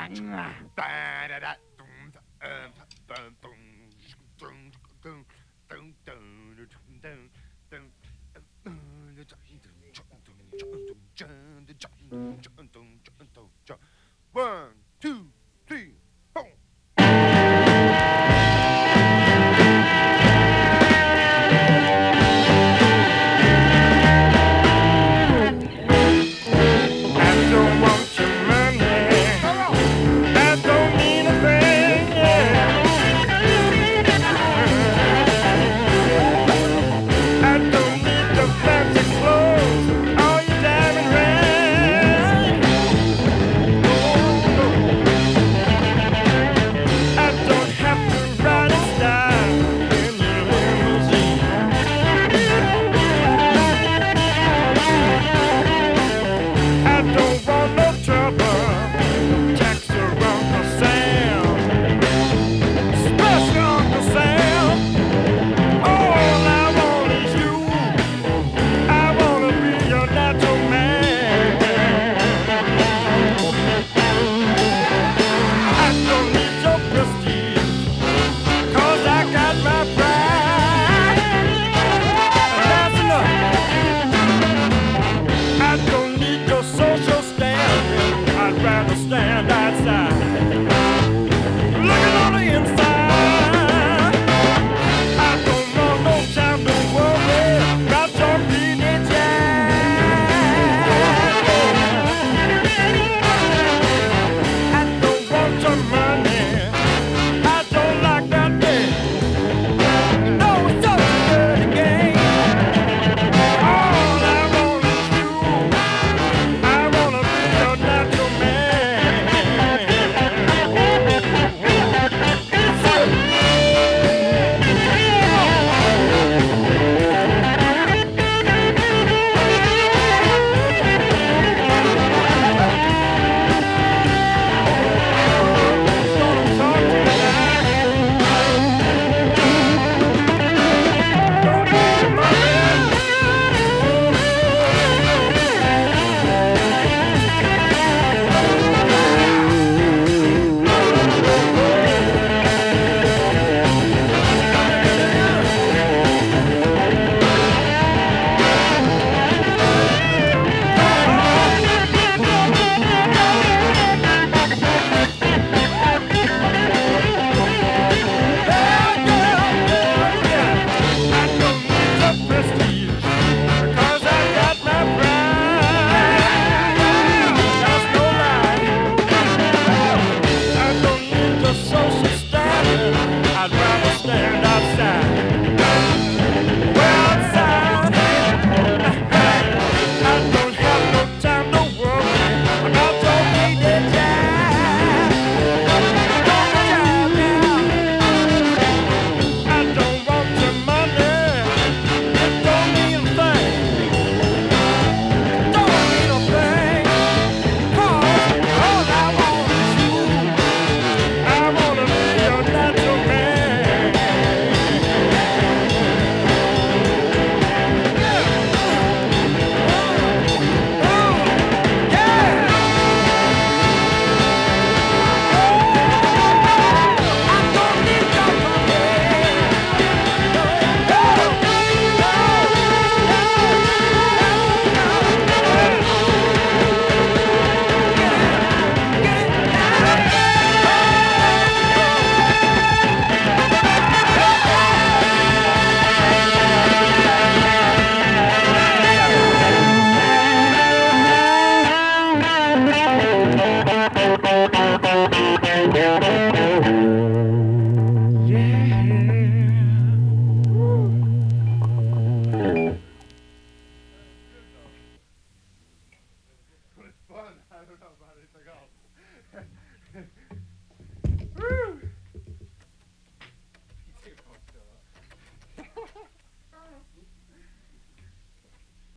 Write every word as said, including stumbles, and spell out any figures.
One, two, three, four. I don't want your money. That don't mean a thing. Yeah. I don't need your fancy clothes, all your diamond rings. I don't have to ride in style in your limousine. I don't want no trouble. Tax your Uncle Sam, special Uncle Sam. All I want is you. I wanna be your natural man. I don't need your prestige, 'cause I got my pride. That's enough. I don't need your social standing. I'd rather stand outside. Looking on the inside. I don't want no time to worry about your bleeding child. I don't want your money. I don't like that thing. No, it's such a dirty game. All I want is you. I wanna be your natural man. I'd rather stand outside. Well, outside, I don't have no time to worry about your needed job. I don't want your money. It don't mean a thing. Don't mean a thing. 'Cause all I want is you. I wanna be your natural man. Fun. I don't know about anything else.